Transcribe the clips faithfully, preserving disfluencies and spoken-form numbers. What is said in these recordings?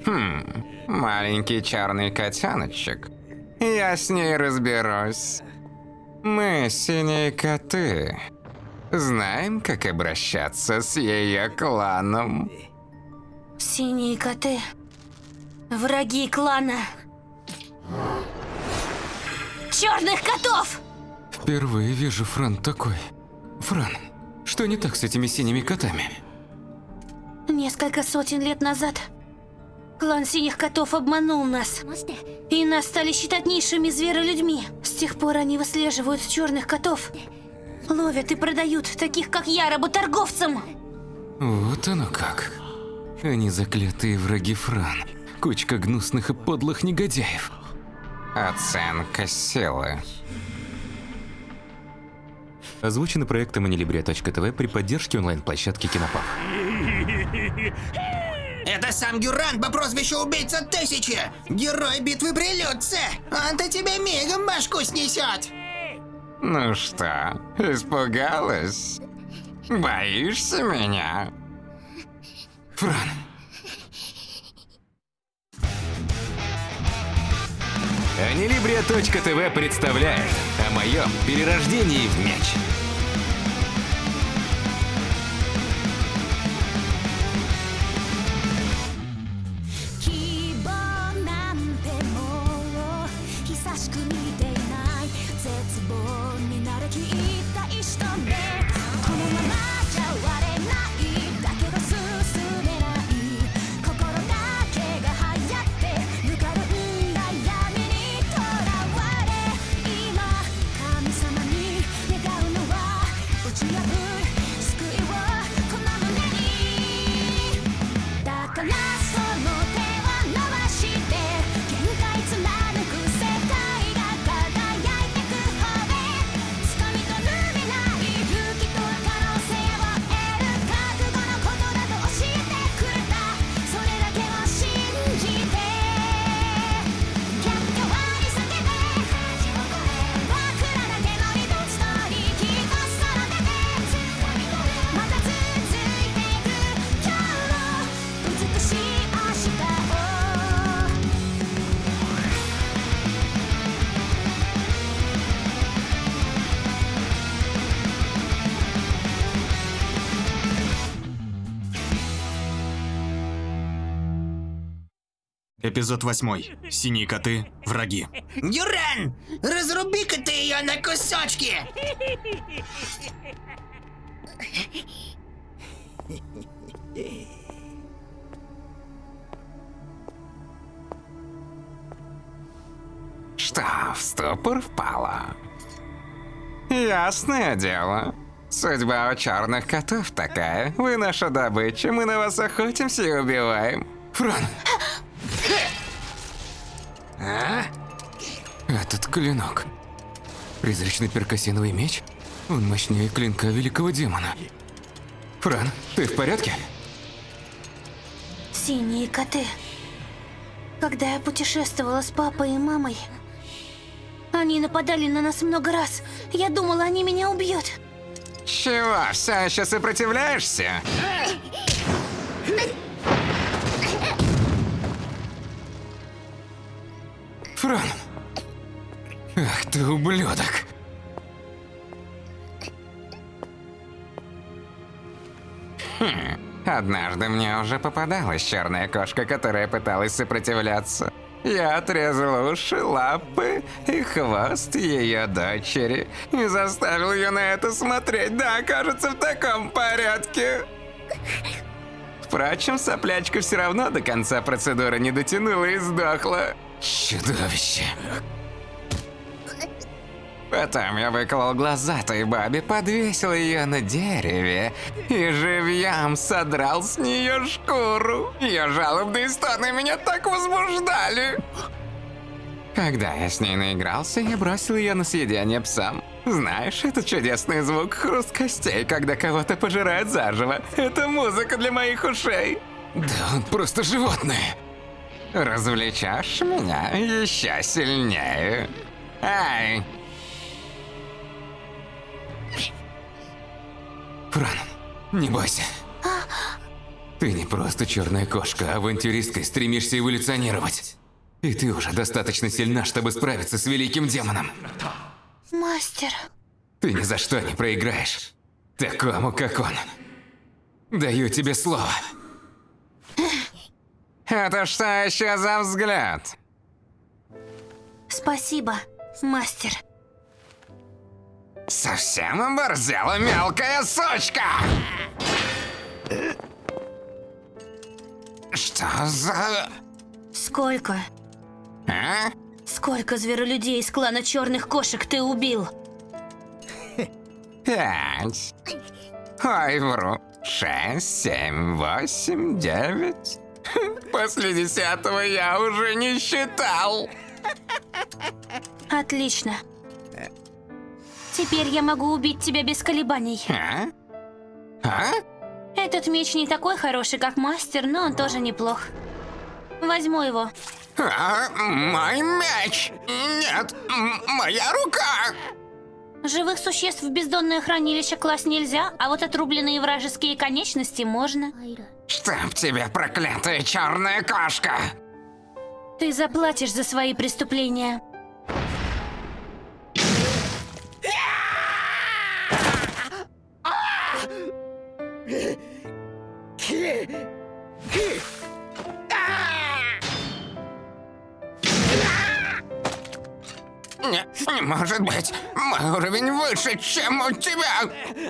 Хм, маленький черный котеночек. Я с ней разберусь. Мы, синие коты, знаем, как обращаться с ее кланом. Синие коты. Враги клана. Черных котов! Впервые вижу Фран такой. Фран, что не так с этими синими котами? Несколько сотен лет назад клан синих котов обманул нас. И нас стали считать низшими зверолюдьми. С тех пор они выслеживают черных котов. Ловят и продают таких, как я, работорговцам. Вот оно как. Они заклятые враги Фран. Кучка гнусных и подлых негодяев. Оценка силы. Озвучено проектом Анилибрия точка ТВ при поддержке онлайн-площадки Кинопаб. Это сам Гюран по прозвищу Убийца Тысячи! Герой битвы при Люце! Он-то тебе мигом башку снесет! Ну что, испугалась? Боишься меня? Фран! Анилибрия точка ТВ представляет о моем перерождении в меч. Эпизод восьмой. Синие коты. Враги. Гюран! Разруби-ка ты ее на кусочки! Что, в ступор впала? Ясное дело. Судьба у черных котов такая. Вы наша добыча, мы на вас охотимся и убиваем. Фран! А? Этот клинок. Призрачный перкассиновый меч? Он мощнее клинка великого демона. Фран, ты в порядке? Синие коты. Когда я путешествовала с папой и мамой, они нападали на нас много раз. Я думала, они меня убьют. Чего, все еще сопротивляешься? Фран! Ах ты ублюдок! Хм, однажды мне уже попадалась черная кошка, которая пыталась сопротивляться. Я отрезал уши, лапы и хвост ее дочери и заставил ее на это смотреть. Да, кажется, в таком порядке. Впрочем, соплячка все равно до конца процедуры не дотянула и сдохла. Чудовище. Потом я выколол глаза той бабе, подвесил ее на дереве и живьем содрал с нее шкуру. Ее жалобные стоны меня так возбуждали. Когда я с ней наигрался, я бросил ее на съедение псам. Знаешь, этот чудесный звук хруст костей, когда кого-то пожирают заживо. Это музыка для моих ушей. Да он просто животное. Развлечешь меня еще сильнее. Ай! Фран, не бойся. Ты Ты не просто черная кошка, а авантюристкой стремишься эволюционировать. И ты уже достаточно сильна, чтобы справиться с великим демоном. Мастер. Ты ни за что не проиграешь. Такому, как он. Даю тебе слово. Это что еще за взгляд? Спасибо, мастер. Совсем оборзела мелкая сучка! Что за... Сколько? А? Сколько зверолюдей из клана черных кошек ты убил? Пять. Ой, вру. Шесть, семь, восемь, девять. После десятого я уже не считал. Отлично. Теперь я могу убить тебя без колебаний. А? А? Этот меч не такой хороший, как мастер, но он тоже неплох. Возьму его. А, мой меч! Нет, м- моя рука! Живых существ в бездонное хранилище класть нельзя, а вот отрубленные вражеские конечности можно. Чтоб тебе, проклятая черная кошка! Ты заплатишь за свои преступления. Не, не может быть! Мой уровень выше, чем у тебя!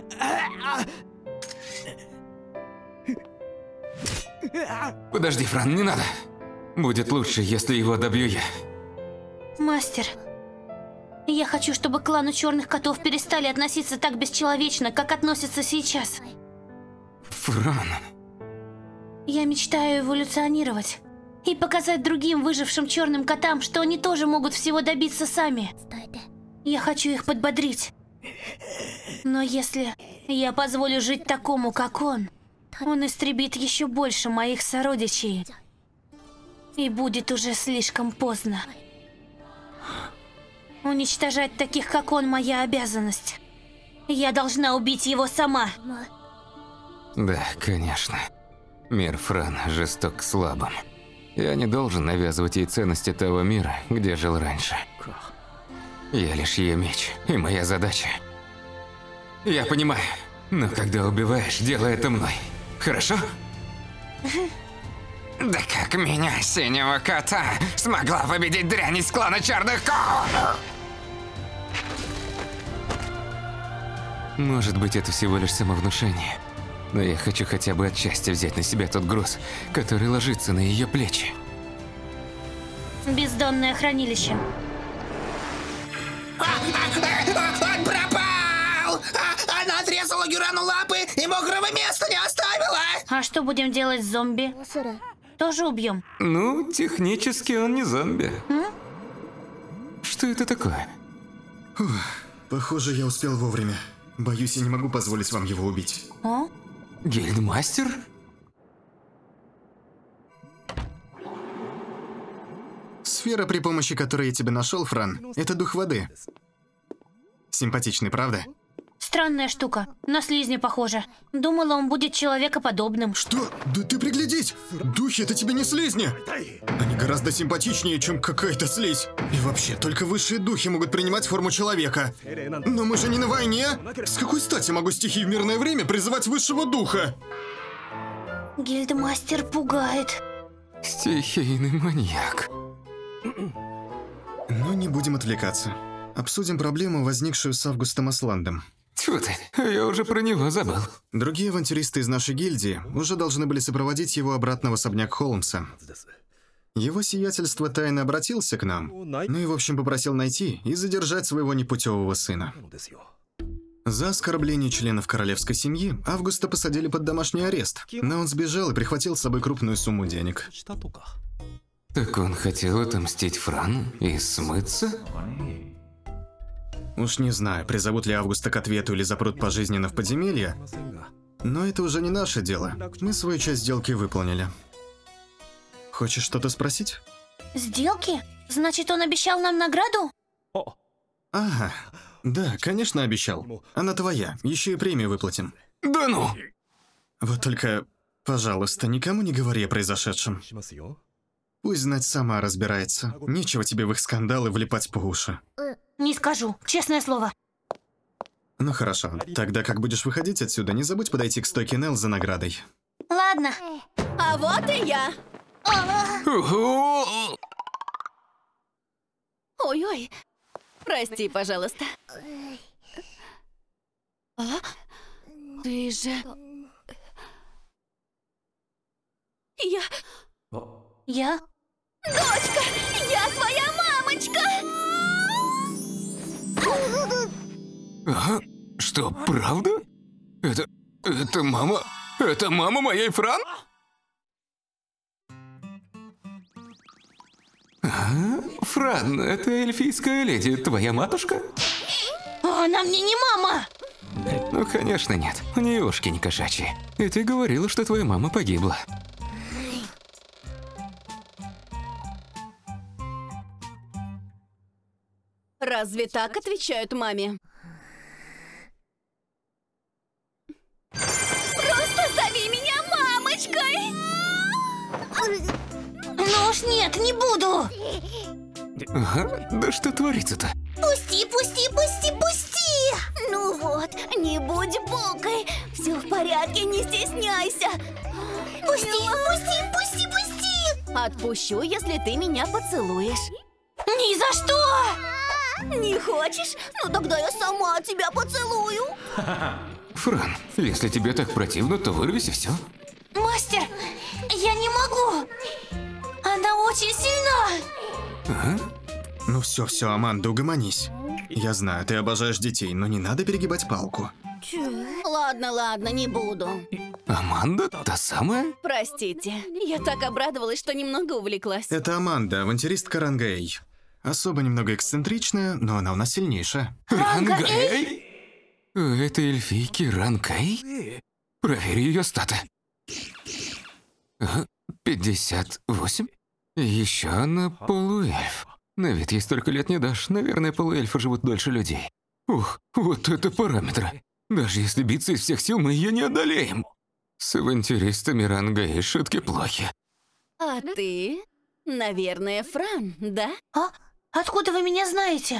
Подожди, Фран, не надо. Будет лучше, если его добью я. Мастер, я хочу, чтобы к клану черных котов перестали относиться так бесчеловечно, как относятся сейчас. Фран. Я мечтаю эволюционировать и показать другим выжившим черным котам, что они тоже могут всего добиться сами. Я хочу их подбодрить. Но если я позволю жить такому, как он, он истребит еще больше моих сородичей. И будет уже слишком поздно. Уничтожать таких, как он, моя обязанность. Я должна убить его сама. Да, конечно. Мир Фран жесток к слабым. Я не должен навязывать ей ценности того мира, где жил раньше. Я лишь ее меч, и моя задача. Я понимаю, но когда убиваешь, делай это мной. Хорошо? Да как меня, синего кота, смогла победить дрянь из клана черных кошек? Может быть, это всего лишь самовнушение. Но я хочу хотя бы отчасти взять на себя тот груз, который ложится на ее плечи. Бездонное хранилище. Он пропал! А, она отрезала Гюрану лапы и мокрого места не оставила! А что будем делать с зомби? Тоже убьем? Ну, технически он не зомби. М? Что это такое? Похоже, я успел вовремя. Боюсь, я не могу позволить вам его убить. О? Гильдмастер? Сфера, при помощи которой я тебя нашел, Фран, это дух воды. Симпатичный, правда? Странная штука. На слизня похоже. Думала, он будет человекоподобным. Что? Да ты приглядись! Духи — это тебе не слизни! Они гораздо симпатичнее, чем какая-то слизь. И вообще, только высшие духи могут принимать форму человека. Но мы же не на войне! С какой стати могу стихии в мирное время призывать высшего духа? Гильдмастер пугает. Стихийный маньяк. Но не будем отвлекаться. Обсудим проблему, возникшую с Августом Асландом. Тьфу ты, я уже про него забыл. Другие авантюристы из нашей гильдии уже должны были сопроводить его обратно в особняк Холмса. Его сиятельство тайно обратился к нам, ну и в общем попросил найти и задержать своего непутевого сына. За оскорбление членов королевской семьи Августа посадили под домашний арест, но он сбежал и прихватил с собой крупную сумму денег. Так он хотел отомстить Франу и смыться? Уж не знаю, призовут ли Августа к ответу или запрут пожизненно в подземелье, но это уже не наше дело. Мы свою часть сделки выполнили. Хочешь что-то спросить? Сделки? Значит, он обещал нам награду? Ага. Да, конечно, обещал. Она твоя. Еще и премию выплатим. Да ну! Вот только Пожалуйста, никому не говори о произошедшем. Пусть знать сама разбирается. Нечего тебе в их скандалы влипать по уши. Не скажу, честное слово. Ну хорошо, тогда как будешь выходить отсюда, не забудь подойти к стойке Нелл за наградой. Ладно. А вот и я. Угу. Ой-ой. Прости, пожалуйста. А? Ты же... Я... Я? Дочка! Я твоя мамочка! А? Что, правда? Это... это мама... это мама моей Фран? А? Фран, это эльфийская леди, твоя матушка? Она мне не мама! Ну, конечно, нет. У нее ушки не кошачьи. И ты говорила, что твоя мама погибла. Разве так отвечают маме? Просто зови меня мамочкой! Ну уж нет, не буду! Ага, да что творится-то? Пусти, пусти, пусти, пусти! Ну вот, не будь булкой. Все в порядке, не стесняйся. Пусти, пусти, пусти, пусти! Отпущу, если ты меня поцелуешь. Ни за что! Не хочешь? Ну тогда я сама тебя поцелую. Фран, если тебе так противно, то вырвись и все. Мастер, я не могу! Она очень сильна! Ага. Ну все, все, Аманда, угомонись. Я знаю, ты обожаешь детей, но не надо перегибать палку. Ладно, ладно, не буду. Аманда, та самая? Простите, я так обрадовалась, что немного увлеклась. Это Аманда, авантюристка Рангей. Особо немного эксцентричная, но она у нас сильнейшая. Рангей? Это эльфийки Рангей? Проверь ее статы. Ага, пятьдесят восемь. Еще она полуэльф. На вид ей столько лет не дашь. Наверное, полуэльфы живут дольше людей. Ух, вот это параметры. Даже если биться из всех сил, мы ее не одолеем. С авантюристами Рангей шутки плохи. А ты, наверное, Фран, да? А? Откуда вы меня знаете?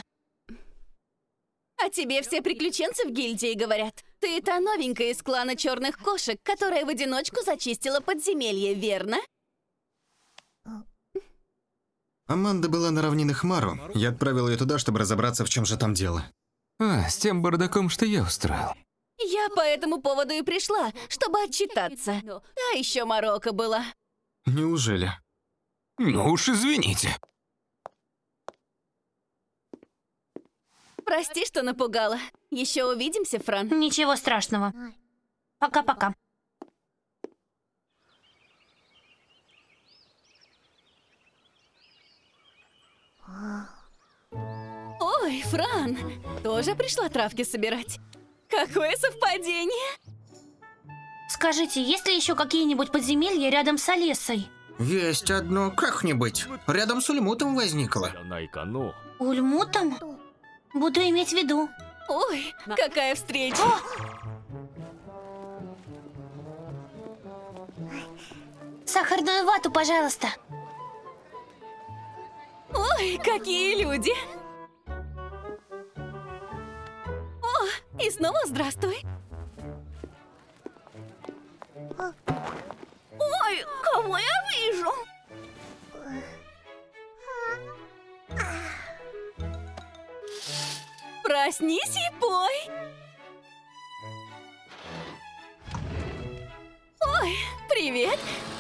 А тебе все приключенцы в гильдии говорят. Ты та новенькая из клана черных кошек, которая в одиночку зачистила подземелье, верно? Аманда была на равнинах Мару. Я отправил ее туда, чтобы разобраться, в чем же там дело. А, с тем бардаком, что я устроил. Я по этому поводу и пришла, чтобы отчитаться. А еще Марокко была. Неужели? Ну уж извините. Прости, что напугала. Еще увидимся, Фран. Ничего страшного. Пока-пока. Ой, Фран, тоже пришла травки собирать? Какое совпадение! Скажите, есть ли еще какие-нибудь подземелья рядом с Олессой? Есть одно как-нибудь. Рядом с Ульмутом возникло. Ульмутом? Буду иметь в виду. Ой, какая встреча! Сахарную вату, пожалуйста. Ой, какие люди! О, и снова здравствуй! Ой, кого я вижу? Проснись и пой! Ой, привет!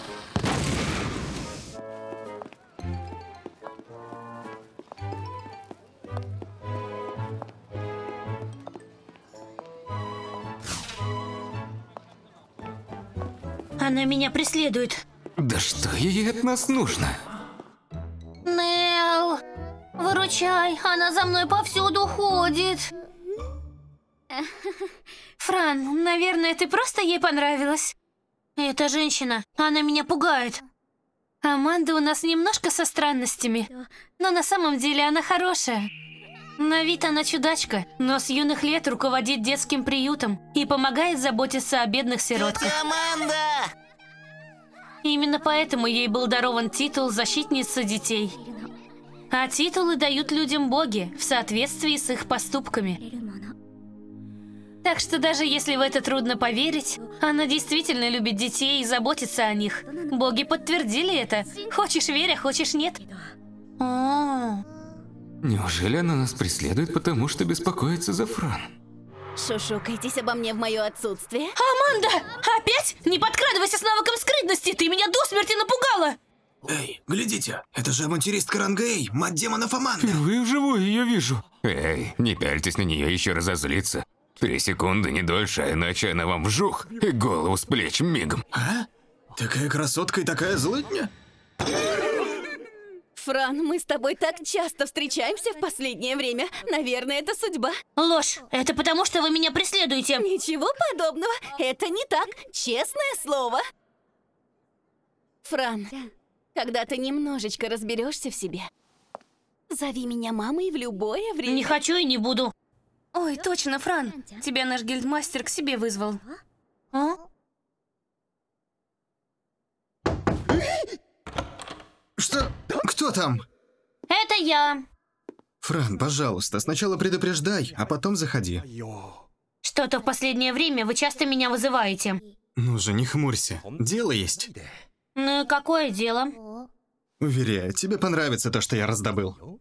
Она меня преследует. Да что ей от нас нужно? Нелл, выручай, она за мной повсюду ходит. Фран, наверное, ты просто ей понравилась. Эта женщина, она меня пугает. Аманда у нас немножко со странностями, но на самом деле она хорошая. На вид она чудачка, но с юных лет руководит детским приютом и помогает заботиться о бедных сиротках. Аманда! Именно поэтому ей был дарован титул защитницы детей. А титулы дают людям боги в соответствии с их поступками. Так что даже если в это трудно поверить, она действительно любит детей и заботится о них. Боги подтвердили это. Хочешь верь, а хочешь нет. О, Неужели она нас преследует, потому что беспокоится за Фран? Шушукайтесь обо мне в мое отсутствие. Аманда! Опять? Не подкрадывайся с навыком скрытности, ты меня до смерти напугала! Эй, глядите, это же авантюристка ранга Эй, мать демонов Аманда. Впервые вживую ее вижу. Эй, не пяльтесь на нее, еще разозлиться. Три секунды, не дольше, а иначе она вам вжух и голову с плеч мигом. А? Такая красотка и такая злыдня? Фран, мы с тобой так часто встречаемся в последнее время. Наверное, это судьба. Ложь! Это потому, что вы меня преследуете. Ничего подобного. Это не так. Честное слово. Фран, когда ты немножечко разберешься в себе, зови меня мамой в любое время. Не хочу и не буду. Ой, точно, Фран. Тебя наш гильдмастер к себе вызвал. А? Что? Кто там? Это я. Фран, пожалуйста, сначала предупреждай, а потом заходи. Что-то в последнее время вы часто меня вызываете. Ну же, не хмурься. Дело есть. Ну и какое дело? Уверяю, тебе понравится то, что я раздобыл.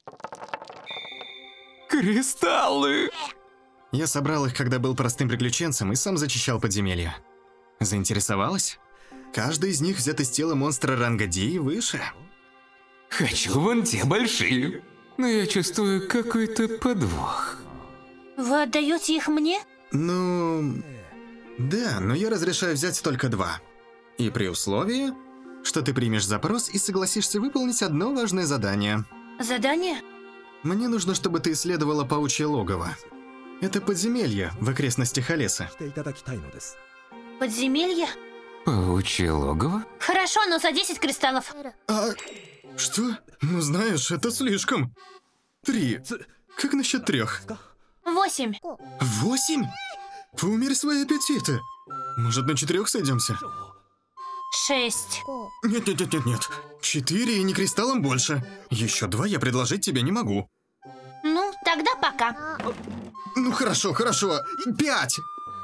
Кристаллы! Я собрал их, когда был простым приключенцем и сам зачищал подземелья. Заинтересовалась? Каждый из них взят из тела монстра ранга Ди и выше. Хочу вон те большие. Но я чувствую какой-то подвох. Вы отдаете их мне? Ну... Да, но я разрешаю взять только два. И при условии, что ты примешь запрос и согласишься выполнить одно важное задание. Задание? Мне нужно, чтобы ты исследовала паучье логово. Это подземелье в окрестностях Олеса. Подземелье? Паучье логово? Хорошо, но за десять кристаллов. А... Что? Ну знаешь, это слишком. Три. Как насчет трех? Восемь. Восемь? Поумерь свои аппетиты. Может, на четырех сойдемся? Шесть. Нет-нет-нет-нет-нет. Четыре и не кристаллом больше. Еще два я предложить тебе не могу. Ну, тогда пока. Ну хорошо, хорошо. Пять!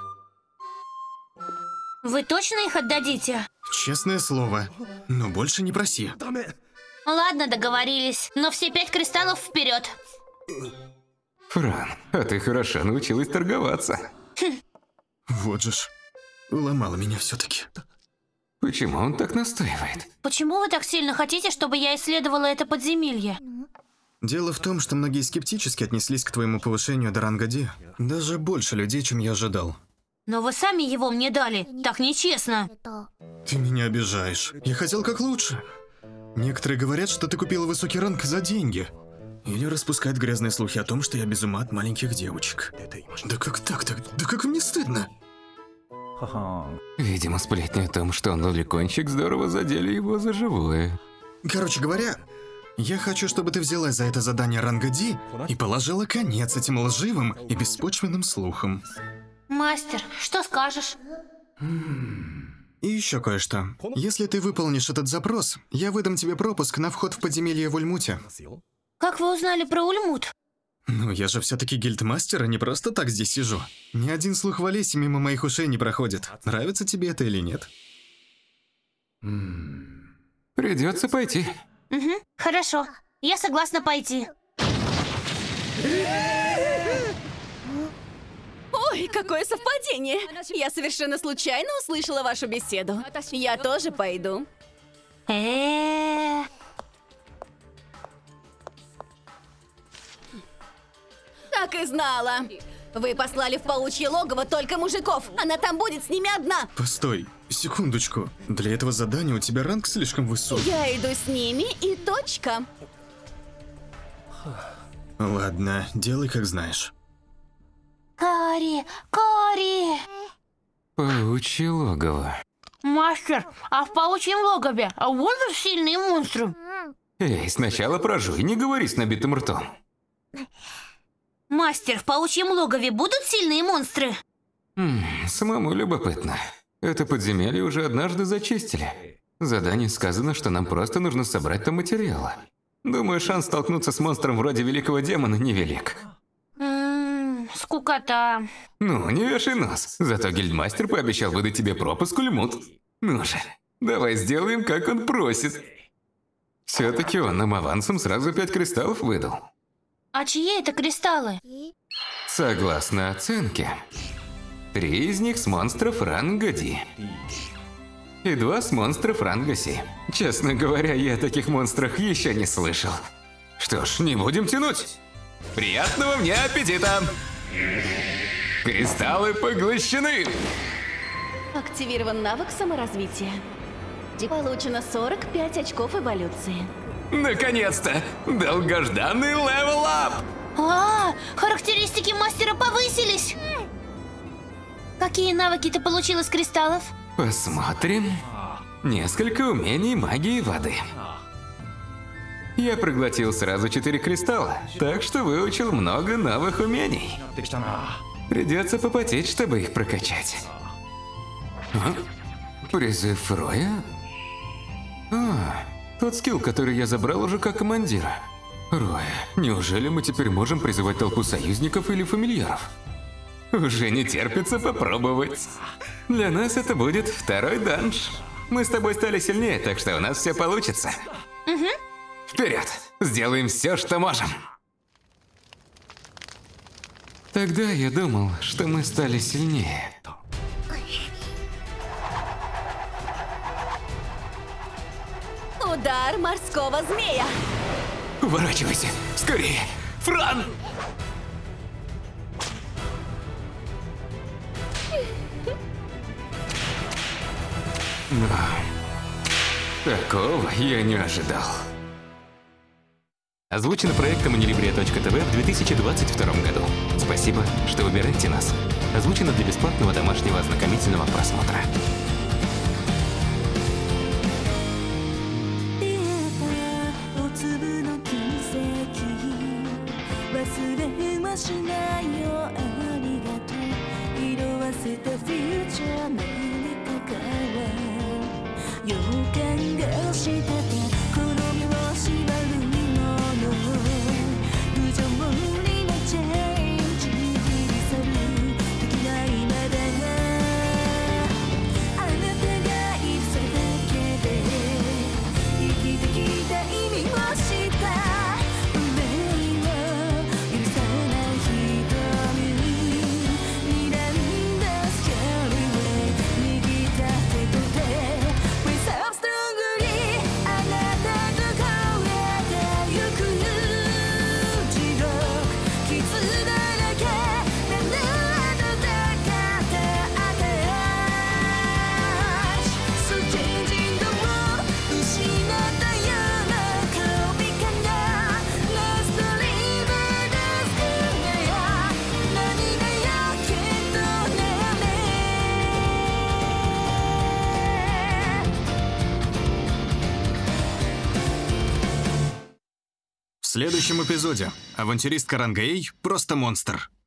Вы точно их отдадите? Честное слово. Но больше не проси. Ладно, договорились. Но все пять кристаллов вперед. Фран, а ты хорошо научилась торговаться. Вот же ж. Уломала меня все-таки. Почему он так настаивает? Почему вы так сильно хотите, чтобы я исследовала это подземелье? Дело в том, что многие скептически отнеслись к твоему повышению до ранга Ди. Даже больше людей, чем я ожидал. Но вы сами его мне дали. Так нечестно. Ты меня обижаешь. Я хотел как лучше. Некоторые говорят, что ты купила высокий ранг за деньги. Или распускают грязные слухи о том, что я без ума от маленьких девочек. Да как так-то? Да как мне стыдно? Видимо, сплетни о том, что он лоликончик, здорово задели его за живое. Короче говоря, я хочу, чтобы ты взялась за это задание ранга Ди и положила конец этим лживым и беспочвенным слухам. Мастер, что скажешь? И еще кое-что. Если ты выполнишь этот запрос, я выдам тебе пропуск на вход в подземелье в Ульмуте. Как вы узнали про Ульмут? Ну, я же все-таки гильдмастер, а не просто так здесь сижу. Ни один слух в Олесе мимо моих ушей не проходит. Нравится тебе это или нет? Придется пойти. Угу, хорошо. Я согласна пойти. Ой, какое совпадение! Я совершенно случайно услышала вашу беседу. Я тоже пойду. Э-э-э. Так и знала. Вы послали в паучье логово только мужиков. Она там будет с ними одна. Постой, секундочку. Для этого задания у тебя ранг слишком высок. Я иду с ними и точка. Ладно, делай как знаешь. Кори, Кори! Паучье логово. Мастер, а в паучьем логове будут сильные монстры? Эй, сначала прожуй, не говори с набитым ртом. Мастер, в паучьем логове будут сильные монстры? М, самому любопытно. Это подземелье уже однажды зачистили. В задании сказано, что нам просто нужно собрать там материалы. Думаю, шанс столкнуться с монстром вроде великого демона невелик. Ммм, скукота. Ну, не вешай нос. Зато гильдмастер пообещал выдать тебе пропуск в Льмут. Ну же, давай сделаем, как он просит. Все-таки он нам авансом сразу пять кристаллов выдал. А чьи это кристаллы? Согласно оценке, три из них с монстров ранга Ди. И два с монстров ранга Си. Честно говоря, я о таких монстрах еще не слышал. Что ж, не будем тянуть. Приятного мне аппетита! Кристаллы поглощены! Активирован навык саморазвития. Получено сорок пять очков эволюции. Наконец-то! Долгожданный левел-ап! А, характеристики мастера повысились. Какие навыки ты получил из кристаллов? Посмотрим. Несколько умений магии воды. Я проглотил сразу четыре кристалла, так что выучил много новых умений. Придется попотеть, чтобы их прокачать. А? Призыв Роя? А, тот скилл, который я забрал уже как командира. Роя, неужели мы теперь можем призывать толпу союзников или фамильяров? Уже не терпится попробовать. Для нас это будет второй данж. Мы с тобой стали сильнее, так что у нас все получится. Угу. Вперед! Сделаем все, что можем. Тогда я думал, что мы стали сильнее. Удар морского змея. Уворачивайся! Скорее! Фран! Но такого я не ожидал. Озвучено проектом Unilibria точка ти ви в две тысячи двадцать втором году. Спасибо, что выбираете нас. Озвучено для бесплатного домашнего ознакомительного просмотра. В следующем эпизоде авантюристка ранга Эй просто монстр.